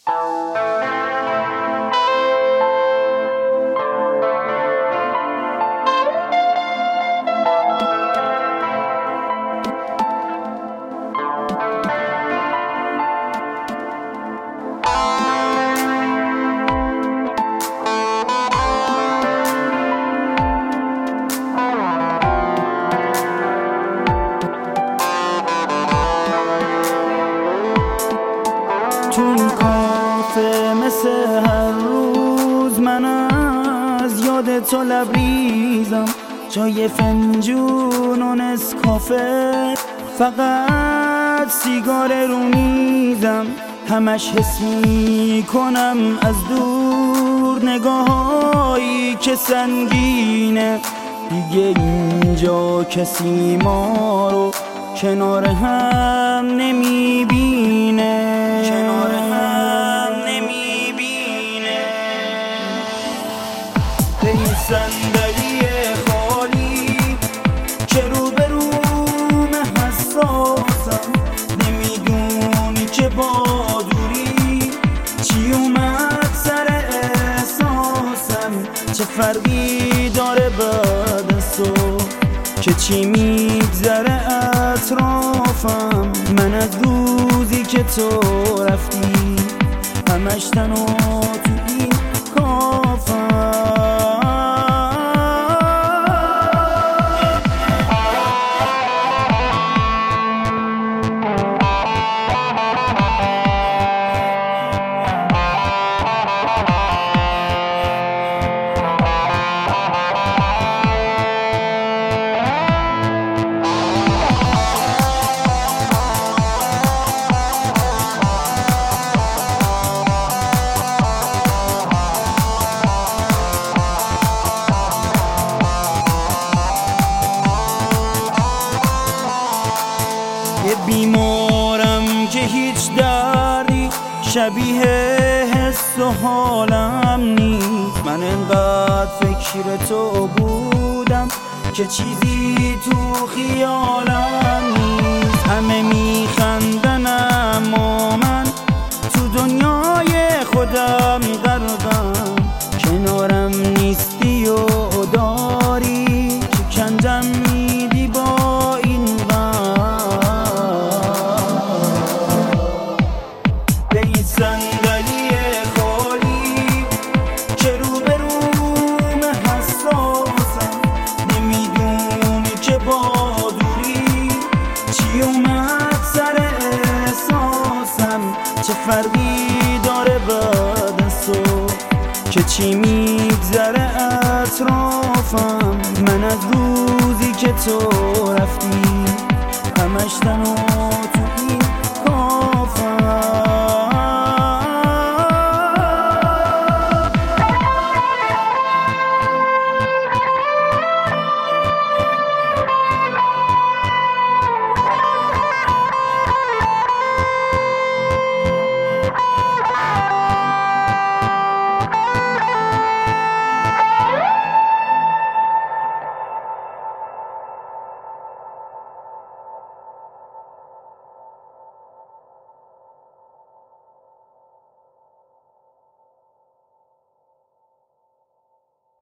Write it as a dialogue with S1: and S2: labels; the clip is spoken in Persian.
S1: تو این کافه مثل هر روز من از یاد تو لبریزم، جای فنجون و نسکافه فقط سیگار رو میزم. همش حس میکنم از دور نگاهایی که سنگینه، دیگه اینجا کسی ما رو کنار هم نمیبینه. به این صندلی خالی که روبروم حساسم، نمیدونی که با دوری چی اومد سر احساسم. چه فرقی داره بعد از تو که چی میگذره اطرافم. من از روزی که تو رفتی همش تنها تو این کافم. یه بیمارم که هیچ دردی شبیه حس و حالم نیست. من انقدر فکر تو بودم که چیزی تو خیالم نیست. همه میخندن اما من تو دنیای خودم غرقم. کنارم نیستی و داری شکنجم میدی با این صندلی خالی که روبروم حساسم. نمیدونی که با دوری چی اومد سر احساسم. چه فرقی داره بعد از تو که چی میگذره اطرافم. من از روزی که تو رفتی همش تنها